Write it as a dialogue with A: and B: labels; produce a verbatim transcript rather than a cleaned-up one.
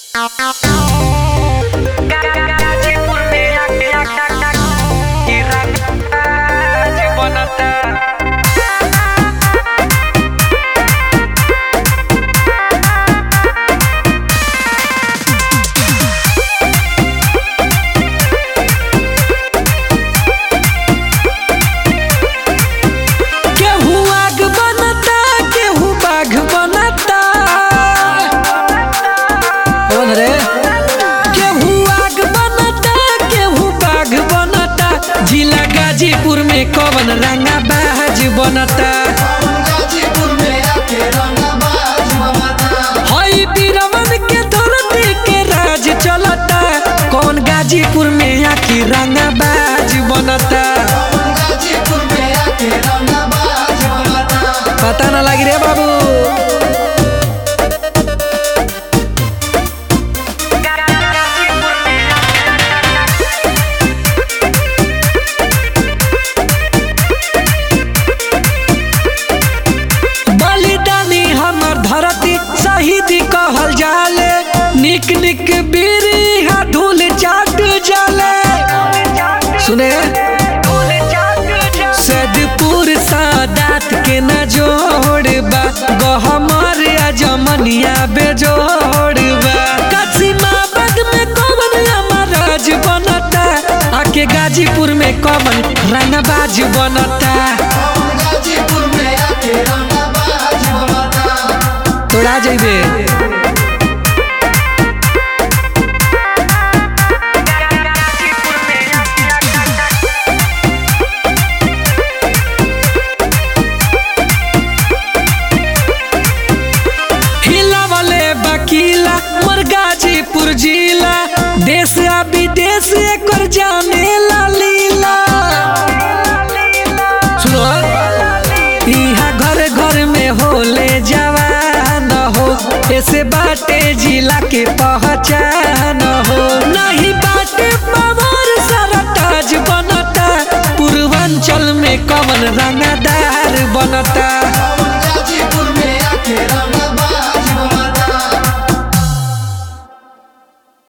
A: गाजीपुर में आके की राज बनता। जिला गाजीपुर में कौन रंगाबाज बनता।
B: गाजीपुर में आके रंगाबाज बनता।
A: हई बीरवन के धरती के राज चलता। कौन गाजीपुर में आके रंगाबाज बनता।
B: गाजीपुर में आके रंगाबाज बनता।
A: पता ना लगी रे बाबू। शहीदी कहल जाले निक निक बीरी हा धूल चाट जाले। सुने सैदपुर सादात के न जोड़बा गहमर जमनिया बेजोड़बा। कसीमाबाद में कौन महाराज बनता। आके गाजीपुर में कौन रंगाबाज बनता।
B: गाजीपुर में आके रंगाबाज बनता।
A: तोड़ा जइबे। हिलावले बकीला मोर गाजीपुर जिला देश आ विदेश एकर जाने ला लीला। सुनो इहा घर घर में होले जवान हो ऐसे बाटे जिला के पहचान हो। नहीं बाटे पावर सारा ताज बनता। पूर्वांचल में कौन रंगदार बनता।